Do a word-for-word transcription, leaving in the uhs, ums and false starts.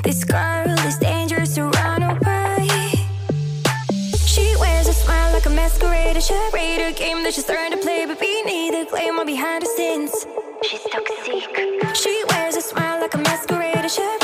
This girl is dangerous to run away. She wears a smile like a masquerade, a charade, a game that she's learned to play, but beneath the glamour behind her sins, she's toxic. She wears a smile like a masquerade, a charade.